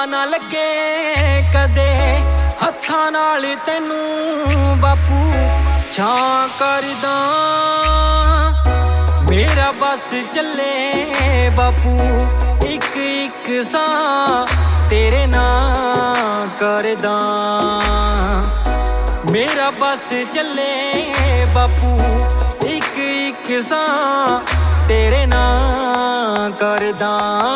ना लगे कदे हत्थां नाल तैनू बापू छां करदा मेरा बस चले बापू एक एक सा तेरे नां करदा मेरा बस चले बापू एक एक सा तेरे नां करदा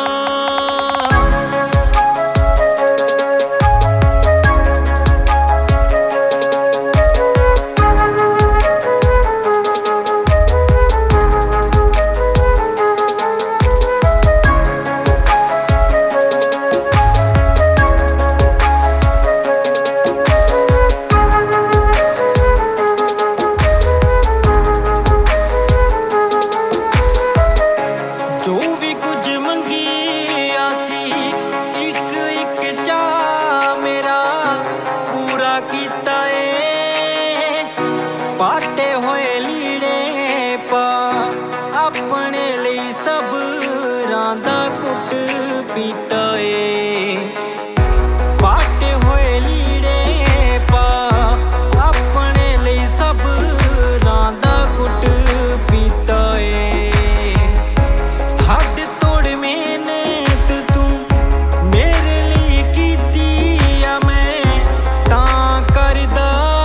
पाटे होए लीड़े पा अपने लिए सब रांदा कुट पीता है पाटे होए लीड़े पा अपने लिए सब रांदा कुट पीता है हद तोड़ मेहनत तू मेरे लिए कीती या मैं तां करदा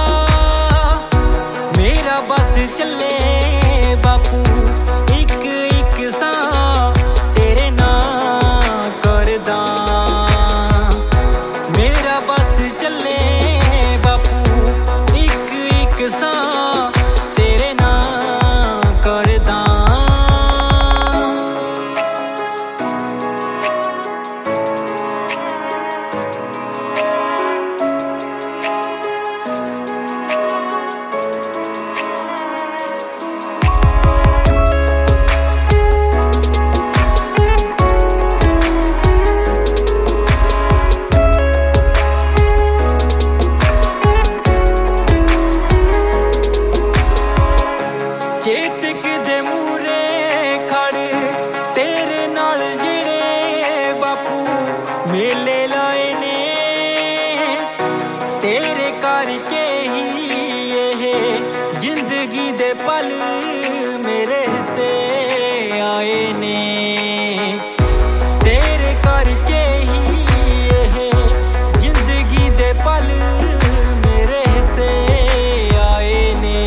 मेरा बस चले बापू एक एक सा तेरे नां करदा मेरा बस चले बापू एक एक सा तेरे नां करदा चेतक दे मूरे खड़े तेरे नाल जेड़े बापू मेले लाए ने तेरे करके ही ये जिंदगी दे पल मेरे से आए ने तेरे करके ही ये जिंदगी दे पल मेरे से आए ने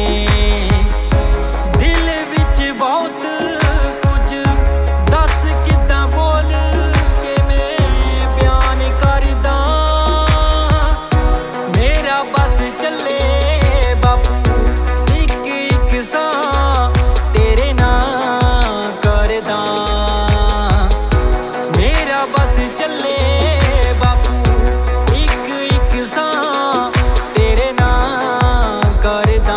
बहुत कुछ दस किदां बोल के मैं बयान करदा मेरा बस चले बापू एक एक सा तेरे नां करदा मेरा बस चले बापू एक एक सा तेरे नां करदा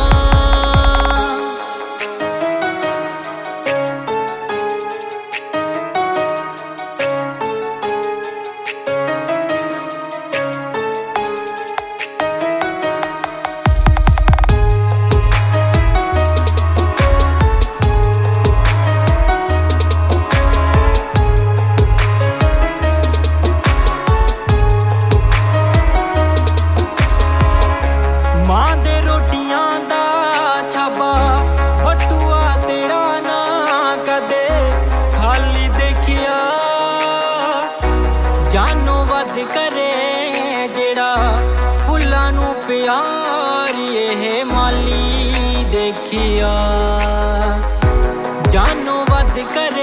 मां दे रोटियां दा छाबा बटुआ तेरा ना कदे खाली देखिया जानो वध करे जेड़ा फुल्लां नू प्यार ये माली देखिया जानो वध करे